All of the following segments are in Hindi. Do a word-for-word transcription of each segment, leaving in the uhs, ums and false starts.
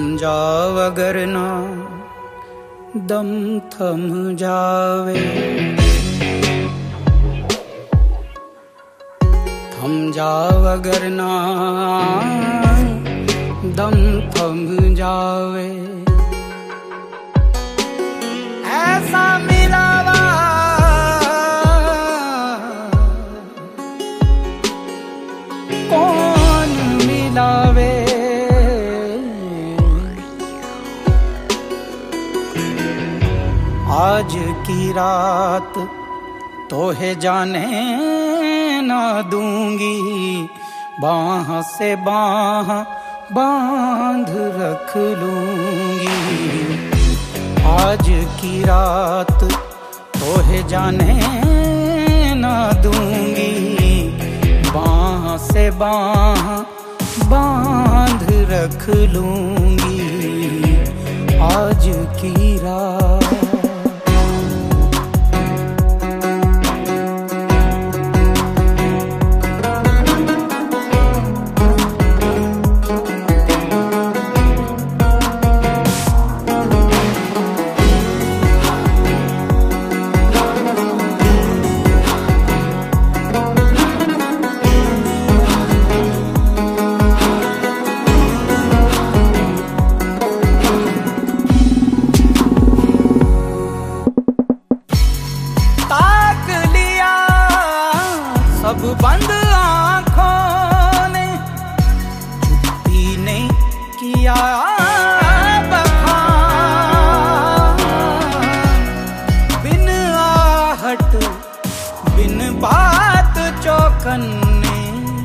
जाव अगर ना दम थम जावे, थम जाव अगर ना दम थम जावे, ऐसा मिलावा कौन मिलावे। आज की रात तोहे जाने ना दूंगी, बाह से बाह बांध रख लूंगी। आज की रात तोहे जाने ना दूंगी, बाह से बाह बांध रख लूंगी। आज की रात सब बंद आंखों ने, छुट्टी ने किया बखान। बिन आहट बिन बात चौकन्ने,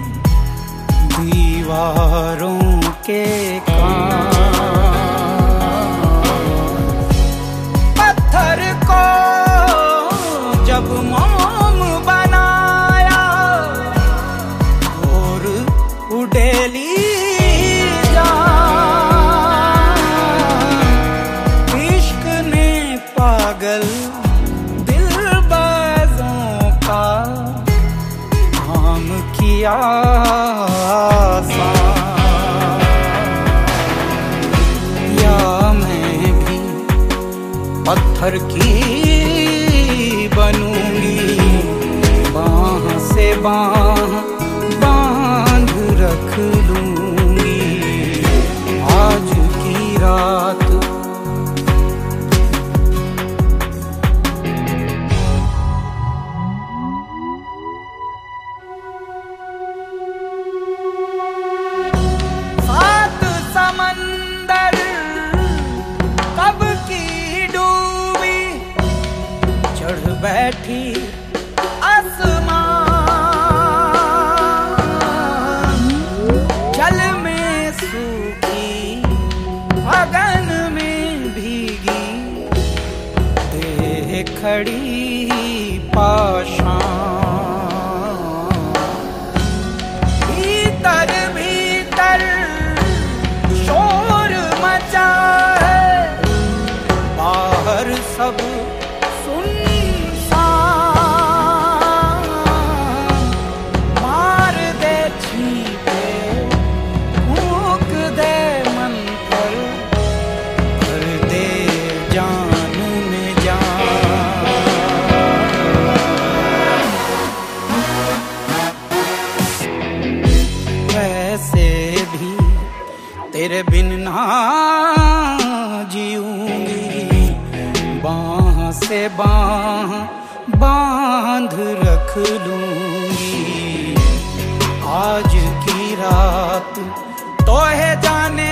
दीवारों के कान। पत्थर को जब मोम बनाया, उडेली जान। इश्क ने पागल दिलबाज़ों का काम किया आसान। या मैं भी पत्थर की बनूंगी, बाह से बाह बांध रख लूंगी। आज की रात सात समंदर कब की डूबी, चढ़ बैठी आसमां। अगन में भीगी देह खड़ी पाषाण। भीतर भीतर शोर मचा है, बाहर सब सुनसान। मार दे छींटे, फूंक दे मंत्र, भर दे जान में जान। वैसे भी तेरे बिन ना जीऊंगी, बाह से बाह बांध रख लूंगी। आज की रात तोहे जाने